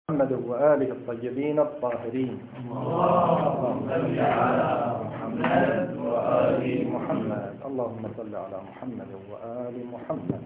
محمد وآله الطيبين الطاهرين. اللهم صل على محمد وآل محمد. اللهم صل على محمد وآل محمد.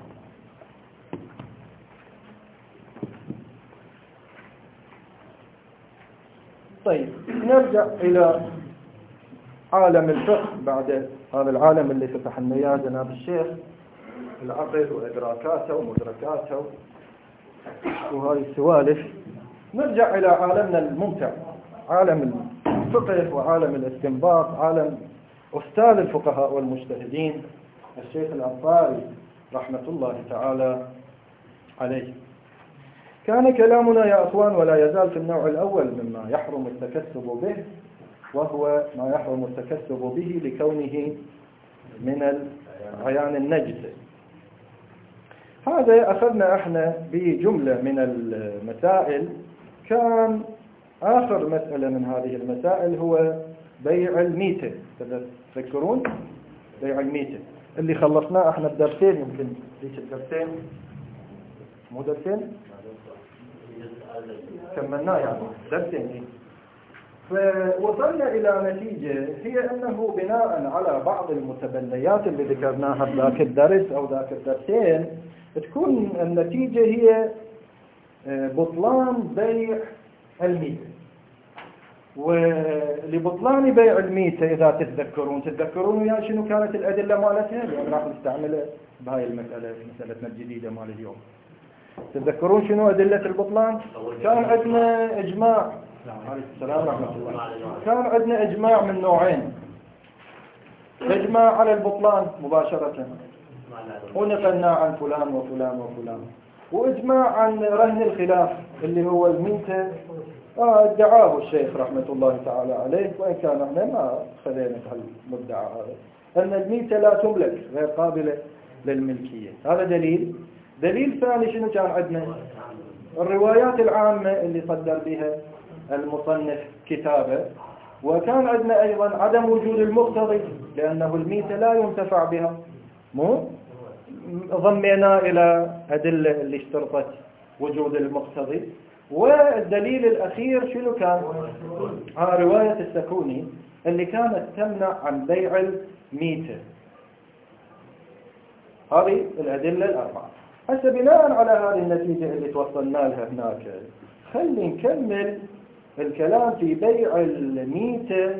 طيب، نرجع إلى عالم الفقه بعد هذا العالم اللي فتحنا إياه جناب الشيخ، العقل وإدراكاته ومدركاته وهذه السوالف. نرجع إلى عالمنا الممتع، عالم الفقه وعالم الاستنباط، عالم أستاذ الفقهاء والمجتهدين الشيخ الأنصاري رحمة الله تعالى عليه. كان كلامنا يا أخوان ولا يزال في النوع الأول مما يحرم التكسب به، وهو ما يحرم التكسب به لكونه من العيان النجسة. هذا أخذنا احنا بجملة من المسائل. كان آخر مسألة من هذه المسائل هو بيع الميتة. تذكرون بيع الميتة اللي خلصناه احنا بدرسين، يمكن ليش الدرسين مو درسين كملناه يعني درسين. فوصلنا إلى نتيجة هي أنه بناء على بعض المتبنيات اللي ذكرناها بذاك الدرس أو ذاك الدرسين، تكون النتيجة هي بطلان بيع الميتة. ولبطلان بيع الميتة إذا تتذكرون ويا شنو كانت الأدلة مالتها، يعني راح نستعملها بهاي المسألة، مسألتنا الجديدة مال اليوم. تتذكرون شنو أدلة البطلان؟ كان عندنا إجماع، عليه السلام ورحمة الله، كان عندنا إجماع من نوعين: إجماع على البطلان مباشرة ونقلنا عن فلان وفلان وفلان، وإجماع عن رهن الخلاف اللي هو الميتة ادعاه الشيخ رحمة الله تعالى عليه، وإن كان احنا ما خلينا في المدعى هذا، أن الميتة لا تملك، غير قابلة للملكية. هذا دليل. دليل ثاني شنو كان عندنا؟ الروايات العامة اللي صدر بها المصنف كتابه. وكان عندنا أيضا عدم وجود المقتضي، لأنه الميتة لا ينتفع بها. مو ضمينا إلى أدلة اللي اشترطت وجود المقتضي. والدليل الأخير شنو كان؟ رواية السكوني اللي كانت تمنع عن بيع الميتة. هذه الأدلة الأربعة. هسه بناء على هذه النتيجة اللي توصلنا لها هناك، خلي نكمل الكلام في بيع الميتة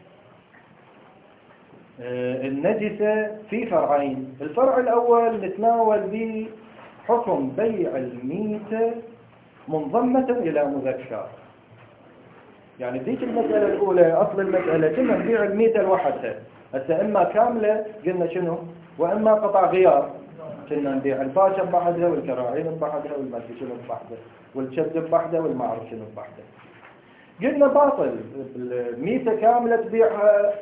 النجسة في فرعين. الفرع الأول نتناول به حكم بيع الميتة منضمة إلى مذكر. يعني ذيك المسألة الأولى أصل المسألة كنا نبيع الميتة لوحدها، هسه إما كاملة قلنا شنو، وإما قطع غيار. كنا نبيع الباشا بحدها والكراعين بحدها والمالكي شنو بحدها والشد بحدها والمعرف شنو بحدها. قلنا باطل، الميتة كاملة تبيعها،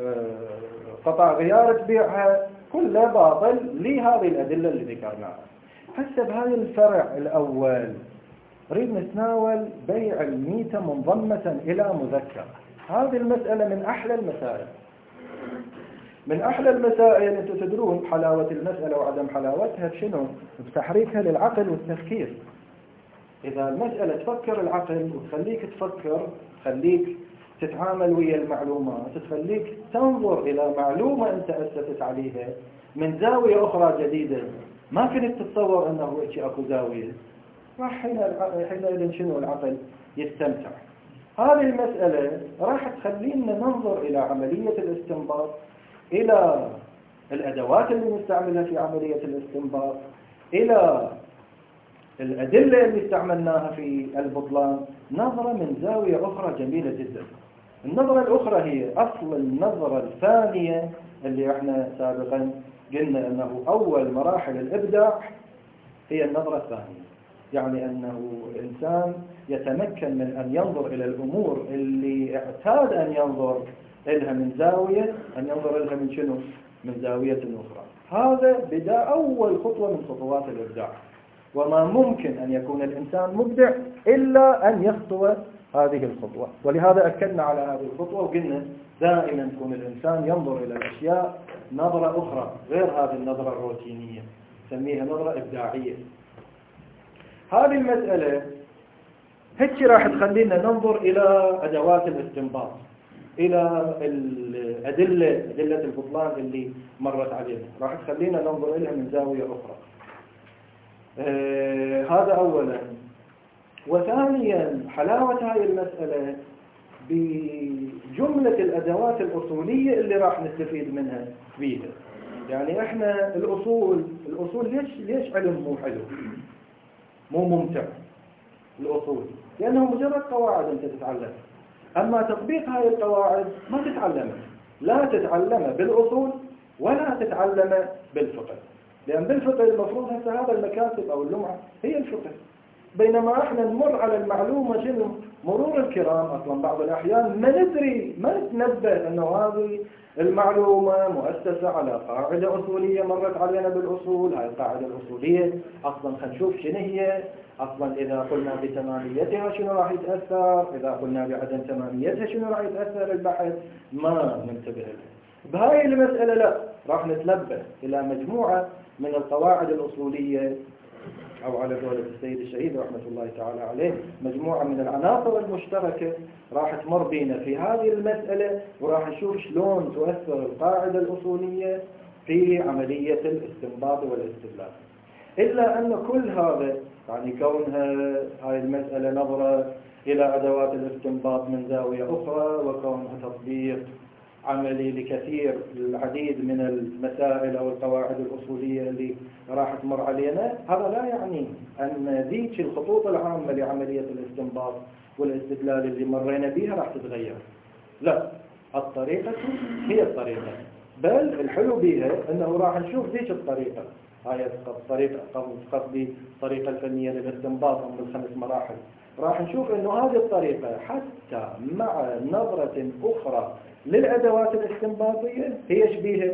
قطع غيار تبيعها، كلها باطل لهذه الأدلة اللي ذكرناها. هسه بهذا الفرع الأول نريد نتناول بيع الميتة منضمة إلى مذكر. هذه المسألة من أحلى المسائل، من أحلى المسائل. أنتم تدرون حلاوة المسألة وعدم حلاوتها بشنو؟ بتحريكها للعقل والتفكير. إذا المسألة تفكر العقل وتخليك تفكر، تخليك تتعامل ويا المعلومات، تخليك تنظر إلى معلومة أنت أسست عليها من زاوية أخرى جديدة ما كنت تتصور أنه أكو زاوية، حينئذ شنو العقل يستمتع. هذه المسألة راح تخلينا ننظر إلى عملية الاستنباط، إلى الأدوات اللي نستعملها في عملية الاستنباط، إلى الأدلة اللي استعملناها في البطلان، نظرة من زاوية أخرى جميلة جدا. النظرة الأخرى هي أصل النظرة الثانية اللي احنا سابقا قلنا أنه أول مراحل الإبداع هي النظرة الثانية، يعني أنه الإنسان يتمكن من أن ينظر إلى الأمور اللي اعتاد أن ينظر إلها من زاوية، أن ينظر إلها من شنو؟ من زاوية أخرى. هذا بدأ أول خطوة من خطوات الإبداع، وما ممكن أن يكون الإنسان مبدع إلا أن يخطو هذه الخطوة. ولهذا أكدنا على هذه الخطوة وقلنا دائما يكون الإنسان ينظر إلى الأشياء نظرة أخرى غير هذه النظرة الروتينية، نسميها نظرة إبداعية. هذه المسألة هيك راح تخلينا ننظر إلى أدوات الاستنباط، إلى أدلة البطلان اللي مرت علينا، راح تخلينا ننظر إليها من زاوية أخرى. هذا أولا. وثانيا حلاوة هاي المسألة بجملة الأدوات الأصولية اللي راح نستفيد منها فيها. يعني إحنا الأصول ليش علم مو حلو، مو ممتع؟ الأصول لأنه مجرد قواعد أنت تتعلم، أما تطبيق هاي القواعد ما تتعلمها، لا تتعلمها بالأصول ولا تتعلمها بالفقه، لأن بالفقه المفروض هسه هذا المكاتب أو اللمعة هي الفقه، بينما احنا نمر على المعلومة شنو؟ مرور الكرام. أصلا بعض الأحيان ما ندري، ما نتنبه أنه هذه المعلومة مؤسسة على قاعدة أصولية مرت علينا بالأصول. هاي القاعدة الأصولية أصلا خلينا نشوف شنو هي. أصلا إذا قلنا بتماميتها شنو راح يتأثر، إذا قلنا بعدم تماميتها شنو راح يتأثر البحث، ما ننتبه لها. بهاي المسألة لا، راح نتنبه إلى مجموعة من القواعد الأصولية، أو على قولة السيد الشهيد رحمة الله تعالى عليه مجموعة من العناصر المشتركة راح تمر بينا في هذه المسألة، وراح نشوف شلون تؤثر القاعدة الأصولية في عملية الاستنباط والاستدلال. إلا أن كل هذا يعني كونها هاي المسألة نظرة إلى أدوات الاستنباط من زاوية أخرى، وكونها تطبيق عملي لكثير العديد من المسائل أو القواعد الأصولية اللي راح تمر علينا، هذا لا يعني أن ذيك الخطوط العامة لعملية الاستنباط والاستدلال اللي مرينا بها راح تتغير. لا، الطريقة هي الطريقة، بل الحلو بها أنه راح نشوف ذيك الطريقة. هاي الطريقة قصدي الطريقة الفنية للاستنباط أو الخمس مراحل، راح نشوف أنه هذه الطريقة حتى مع نظرة أخرى للأدوات الاستنباطية هي شبيهة،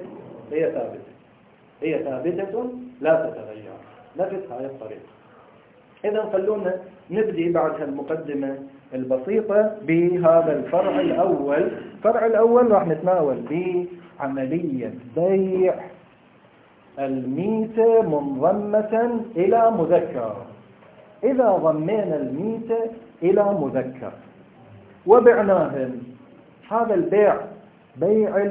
هي ثابتة لا تتغير، نفس هاي الطريقة. إذا خلونا نبدأ بعد المقدمة البسيطة بهذا الفرع الأول. الفرع الأول راح نتناول بعملية بيع الميتة منضمة إلى مذكر. إذا ضمينا الميتة إلى مذكر وبعناهم، هذا البيع بيع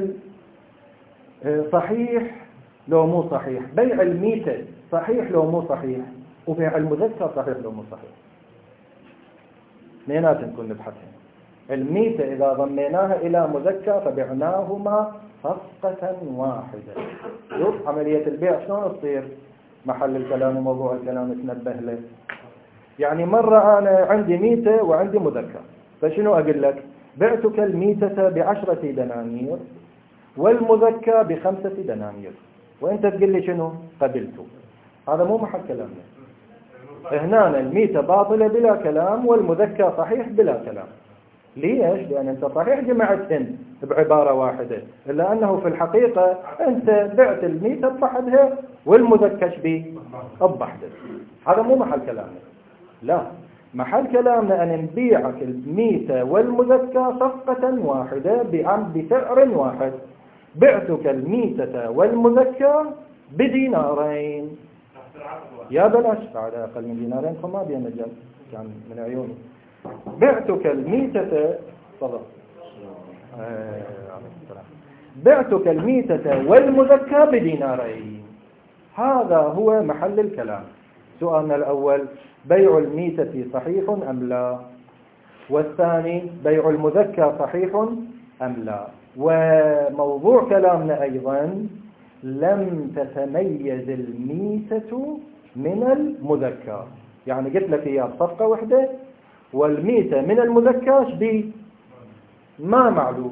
صحيح لو مو صحيح، بيع الميتة صحيح لو مو صحيح، وبيع المذكر صحيح لو مو صحيح. اثنينات نكون نبحثهم. الميتة إذا ضميناها إلى مذكر فبعناهما صفقة واحدة. شوف عملية البيع شلون تصير، محل الكلام وموضوع الكلام تنبه له. يعني مرة أنا عندي ميتة وعندي مذكر، فشنو أقول لك؟ بعتك الميتة ب10 دنانير والمذكر ب5 دنانير، وانت تقول لي شنو؟ قبلته. هذا مو محل كلامنا. هنا الميتة باطلة بلا كلام والمذكر صحيح بلا كلام. ليش؟ لأن أنت صحيح جمعتهن بعبارة واحدة، إلا أنه في الحقيقة أنت بعت الميتة بوحدها والمذكر شبيه بوحده. هذا مو محل كلامنا. لا، محل كلامنا أن نبيعك الميتة والمذكر صفقة واحدة بسعر واحد. بعتك الميتة والمذكر بدينارين. يا بلاش بعد أقل من دينارين فما بي مجال، كان من عيوني. بعتك الميتة تفضل بعتك الميتة والمذكر بدينارين. هذا هو محل الكلام. سؤالنا الأول: بيع الميتة صحيح أم لا؟ والثاني: بيع المذكر صحيح أم لا؟ وموضوع كلامنا أيضا: لم تتميز الميتة من المذكر. يعني قلت لك هي صفقة واحدة والميتة من المذكر شبيه ما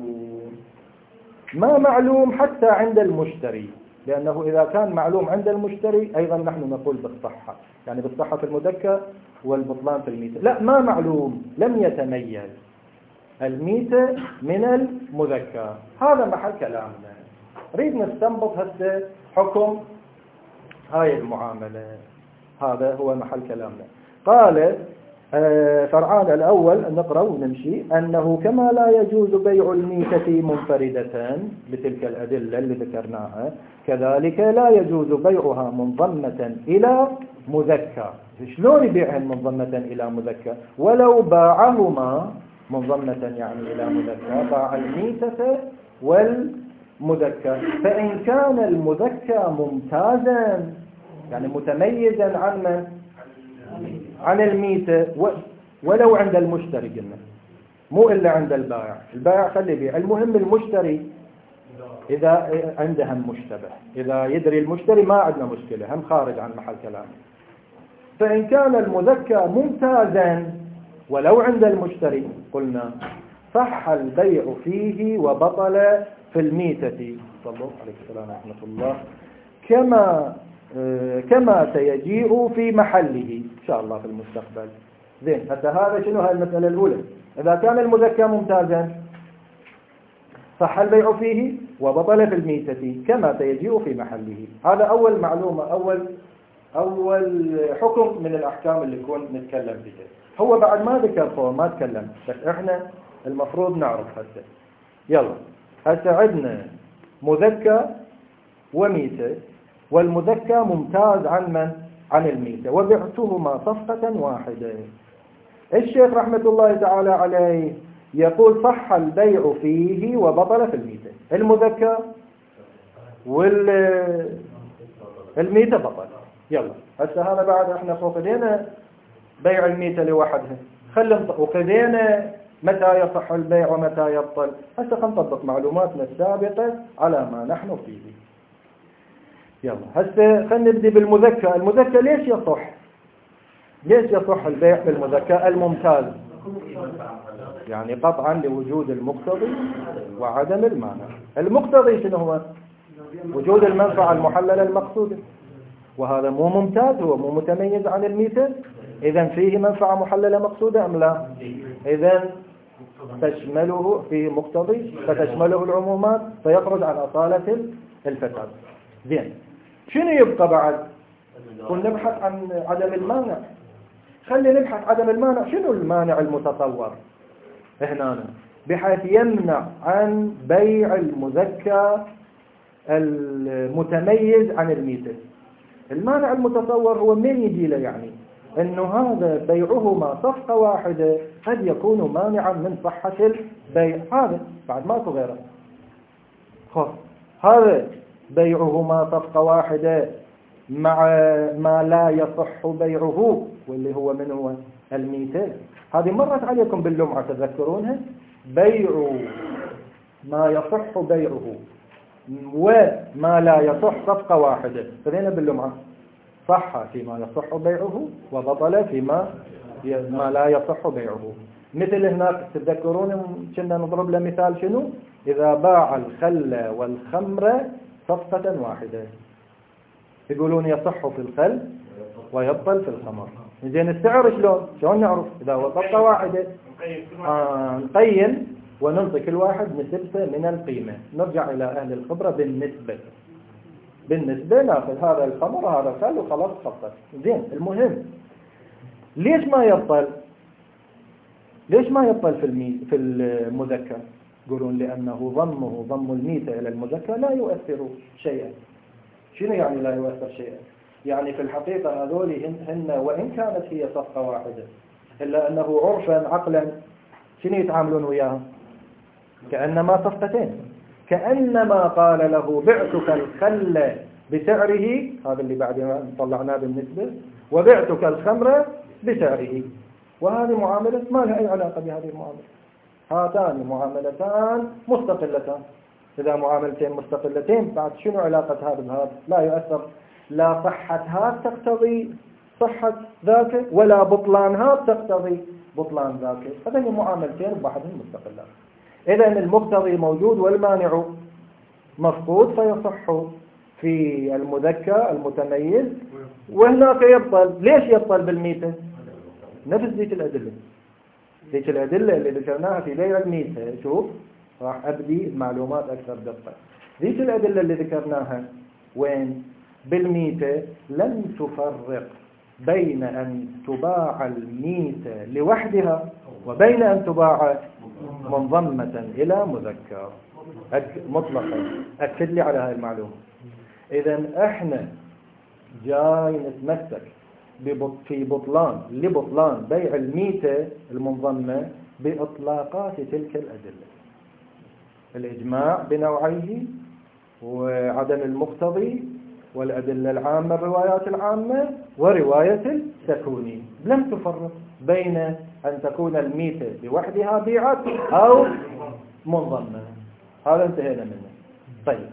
معلوم حتى عند المشتري، لأنه إذا كان معلوم عند المشتري أيضا نحن نقول بالصحة، يعني بالصحة في المذكر والبطلان في الميتة. لا، ما معلوم، لم يتميز الميتة من المذكر. هذا محل كلامنا. نريد نستنبط هسه حكم هاي المعاملة، هذا هو محل كلامنا. قال: فرعان الأول نقرأ ونمشي أنه كما لا يجوز بيع الميتة منفردة بتلك الأدلة اللي ذكرناها، كذلك لا يجوز بيعها منضمة إلى مذكى. شلون يبيعهن منضمة إلى مذكى؟ ولو باعهما منضمة يعني إلى مذكى، باع الميتة والمذكى، فإن كان المذكى ممتازا يعني متميزا عن من؟ عن الميتة، ولو عند المشتري قلنا، مو إلا عند البائع. البائع خلي يبيع، المهم المشتري إذا عندها مشتبه، إذا يدري المشتري ما عندنا مشكلة، هم خارج عن محل كلام. فإن كان المذكى ممتازا ولو عند المشتري قلنا صح البيع فيه وبطل في الميتة. صلوا عليه السلام ورحمة الله. كما سيجيء في محله إن شاء الله في المستقبل. زين، حتى هذا شنو هاي المسألة الأولى؟ إذا كان المذكى ممتازا صح البيع فيه وبطل في الميتة كما سيجيء في محله. هذا أول معلومة، أول حكم من الأحكام اللي يكون نتكلم فيها. هو بعد ما ذكر فوق ما تكلم، بس إحنا المفروض نعرف هسه. يلا هسه عندنا مذكى وميتة، والمذكى ممتاز عن من؟ عن الميتة، وبعتهما صفقة واحدة. الشيخ رحمة الله تعالى عليه يقول صح البيع فيه وبطل في الميتة. المذكى والميتة بطل. يلا هسه هذا بعد احنا فوق ايدينا بيع الميتة لوحدها، وخذينا متى يصح البيع ومتى يبطل. هسه نطبق معلوماتنا السابقة على ما نحن فيه. يلا هسه خلينا نبدي بالمذكى. المذكى ليش يصح؟ ليش يصح البيع بالمذكى الممتاز؟ يعني قطعا لوجود المقتضي وعدم المانع. المقتضي شنو هو؟ وجود المنفعة المحللة المقصودة، وهذا مو ممتاز، هو مو متميز عن الميتة. إذن فيه منفعة محللة مقصودة أم لا؟ إذن تشمله فيه مقتضي فتشمله العمومات فيخرج عن أصالة الفساد. زين، شنو يبقى بعد؟ قلنا نبحث عن عدم المانع. خلي نبحث عدم المانع. شنو المانع المتصور هنا بحيث يمنع عن بيع المذكى المتميز عن الميتة؟ المانع المتصور هو من يجي له، يعني انه هذا بيعهما صفقة واحدة قد يكون مانعا من صحة البيع. هذا بعد ماكو غيره. هذا بيعهما صفقة واحدة مع ما لا يصح بيعه، واللي هو من هو؟ الميتة. هذه مرت عليكم باللمعة تذكرونها؟ بيع ما يصح بيعه وما لا يصح صفقة واحدة. خذينا باللمعة صح فيما يصح بيعه وبطل فيما لا يصح بيعه. مثل هناك تذكرون كنا نضرب له مثال شنو؟ إذا باع الخل والخمر صفقة واحدة، يقولون يصح في الخل ويبطل في الخمر. زين السعر شلون نعرف؟ إذا هو صفقة واحدة نقيم وننطي كل واحد نسبة من القيمة، نرجع إلى أهل الخبرة بالنسبة ناخذ هذا الخمر هذا الخل وخلاص خطط. زين، المهم ليش ما يبطل؟ ليش ما يبطل في المذكر؟ يقولون لأنه ضم الميتة إلى المذكر لا يؤثر شيئا. شنو يعني لا يؤثر شيئا؟ يعني في الحقيقة هذول هن وإن كانت هي صفقة واحدة إلا أنه عرفا عقلا شنو يتعاملون وياها؟ كأنما صفقتين، كأنما قال له بعتك الخل بسعره، هذا اللي بعد طلعناه بالنسبة، وبعتك الخمر بسعره. وهذه معاملة ما لها أي علاقة بهذه المعاملة. هاتان معاملتان مستقلتان. إذا معاملتين مستقلتين بعد شنو علاقة هذا بهذا؟ لا يؤثر، لا صحة هذا تقتضي صحة ذاك ولا بطلان هذا تقتضي بطلان ذاك. هذين معاملتين بواحدهم مستقلات. إذا المقتضي موجود والمانع مفقود فيصح في المذكى المتميز، وهناك يبطل. ليش يبطل بالميتة؟ نفس ذيك الأدلة اللي ذكرناها في بيع الميتة. شوف راح أبدي معلومات أكثر دقة. ذيك الأدلة اللي ذكرناها وين؟ بالميتة لم تفرق بين أن تباع الميتة لوحدها وبين أن تباع منضمة إلى مذكر مطلقا. أكد لي على هذه المعلومة. إذن إحنا جاي نتمسك في لبطلان بيع الميتة المنضمة بإطلاقات تلك الأدلة: الإجماع بنوعيه، وعدم المقتضي، والأدلة العامة، الروايات العامة، ورواية التكوني. لم تفرق بين أن تكون الميتة لوحدها بيعت أو منضمة. هذا انتهينا منه. طيب،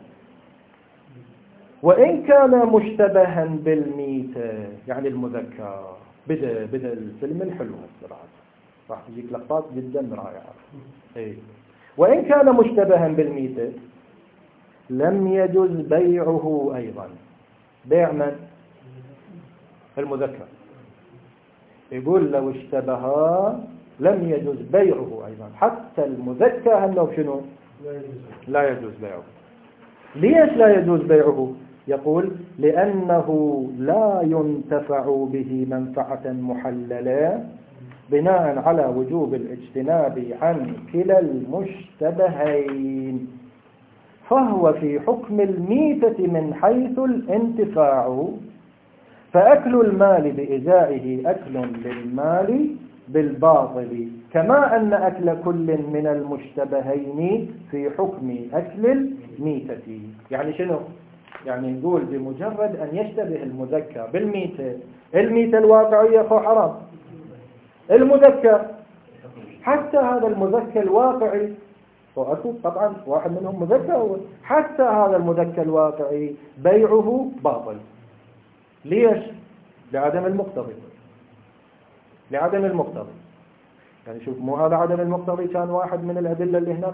وإن كان مشتبها بالميتة، يعني المذكر، بدأ الفيلم الحلو الصراحة، راح تجيك لقطات جدا رائعة. وإن كان مشتبها بالميتة لم يجوز بيعه أيضا. بيع من؟ المذكر. يقول لو اشتبها لم يجوز بيعه أيضا، حتى المذكر أنه شنو؟ لا يجوز بيعه. ليش لا يجوز بيعه؟ يقول لأنه لا ينتفع به منفعة محللة بناء على وجوب الاجتناب عن كلا المشتبهين، فهو في حكم الميتة من حيث الانتفاع، فأكل المال بإزائه أكل للمال بالباطل، كما أن أكل كل من المشتبهين في حكم أكل الميتة. يعني شنو؟ يعني نقول بمجرد أن يشتبه المذكر بالميتة، الميتة الواقعية فهو حرام، المذكر حتى هذا المذكر الواقعي، وأكو طبعا واحد منهم مذكر، حتى هذا المذكر الواقعي بيعه باطل. ليش؟ لعدم المقتضي. لعدم المقتضي. يعني شوف، مو هذا عدم المقتضي كان واحد من الأدلة اللي هناك.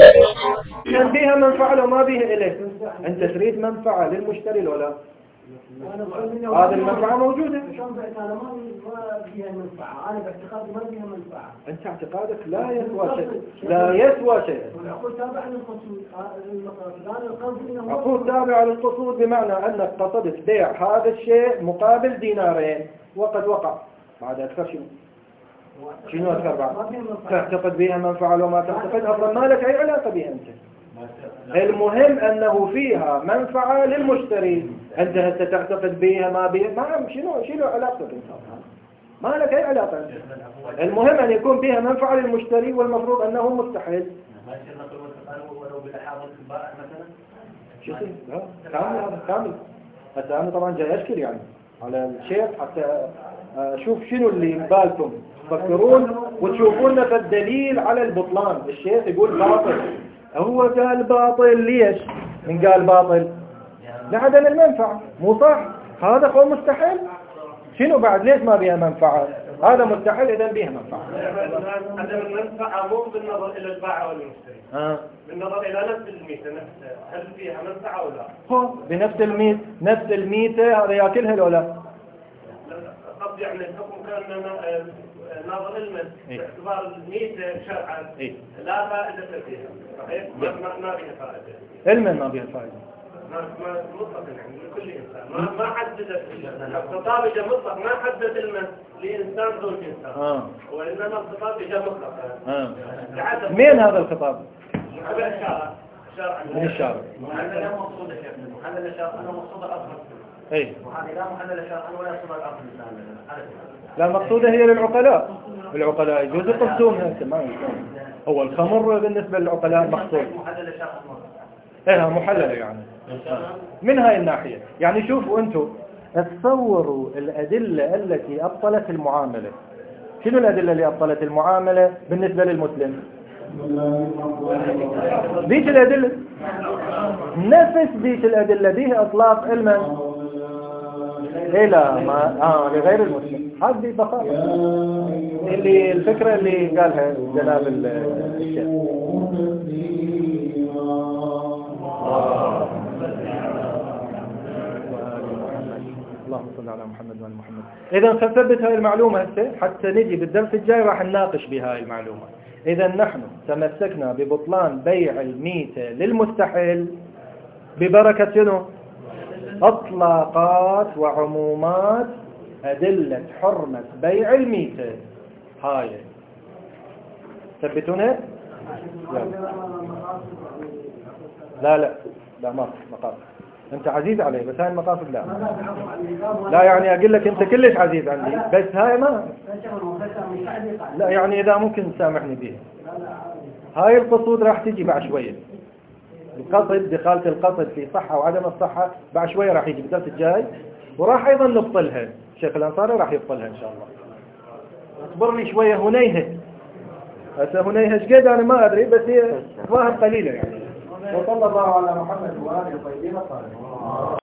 كان بيها منفعة لو ما بيها إليه. أنت تريد منفعة للمشتري ولا هذه المنفعة موجودة. شلون بعت أنا ما فيها منفعة، أنا باعتقادي ما فيها منفعة. أنت اعتقادك لا يسوى شيء، لا يسوى شيء. والعقود تابعة للقصود، أنا القصد إنه عقود تابعة للقصود بمعنى أنك قصدت بيع هذا الشيء مقابل دينارين وقد وقع. بعد أكثر شنو أكثر بعد؟ تعتقد بها منفعة لو ما تعتقد أصلا ما لك أي علاقة بها أنت. المهم أنه فيها منفعة للمشتري. أنت هسه تعتقد بها ما بها ما شنو علاقتك أنت؟ ما لك أي علاقة. المهم أن يكون بها منفعة للمشتري والمفروض أنه مستحيل. ما يصير نقل والتقال ولو بالأحاضر البائع مثلا؟ شو يصير؟ كامل هذا كامل. هسه أنا طبعا جاي أشكل يعني على الشيخ حتى أشوف شنو اللي ببالكم تفكرون وتشوفون في الدليل على البطلان. الشيخ يقول باطل. هو قال باطل ليش؟ من قال باطل؟ لعدم المنفعة. مو صح؟ هذا هو مستحيل. شنو بعد ليش ما بيها منفعة؟ هذا مستحيل إذا بيها منفعة. عدم المنفعة مو بالنظر إلى البائع والمشتري. بالنظر إلى نفس الميتة نفسها، هل فيها منفعة ولا؟ هو بنفس الميتة، نفس الميتة هذا ياكلها لو لا؟ قصدي يعني الحكم كان ناظر المس باعتبار الميتة شرعا لا فائدة فيها، صحيح؟ ما فيها فائدة. علما ما بيها فائدة. ما مطلق يعني لكل إنسان ما حددت الخطاب إجا مطلق ما حدد المس لإنسان زوج إنسان وإنما الخطاب إجا مطلق. مين هذا الخطاب؟ الشارع. من الشارع. هذا لا مقصود شيخ محلل شرعا أنا مقصود الأصل. أي. وهذا لا محلل شرعا ولا يصل الأصل لا مقصودة هي للعقلاء. العقلاء يجوز يقصدونها ما يمكن. هو الخمر بالنسبة للعقلاء مقصود. محلل شرعا. ايه محللة يعني من هاي الناحية. يعني شوفوا انتم تصوروا الأدلة التي أبطلت المعاملة. شنو الأدلة اللي أبطلت المعاملة بالنسبة للمسلم؟ ديش الأدلة نفس ديش الأدلة ديه إطلاق علما إلى ما لغير المسلم. هذه بساطة اللي الفكرة اللي قالها جناب الشيخ. اللهم صل على محمد وعلى محمد. إذا نثبت هاي المعلومة هسه حتى نجي بالدرس الجاي راح نناقش بهاي المعلومة. إذا نحن تمسكنا ببطلان بيع الميتة للمستحيل ببركة شنو؟ اطلاقات وعمومات أدلة حرمة بيع الميتة. هاي ثبتونها؟ لا ما مقاصد. انت عزيز علي بس هاي المقاصد لا يعني اقول لك انت كلش عزيز عندي بس هاي ما لا يعني اذا ممكن تسامحني بيها. هاي القصود راح تجي بعد شوية. القصد دخالة القصد في صحة وعدم الصحة بعد شوية راح يجي بالدرس الجاي وراح ايضا نبطلها. الشيخ الانصاري راح يبطلها ان شاء الله. اصبر لي شوية هنيهة. هسه هنيهة ايش قد انا ما ادري بس هي فاهم قليلة يعني. وصلى الله على محمد وآله الطيبين الطاهرين.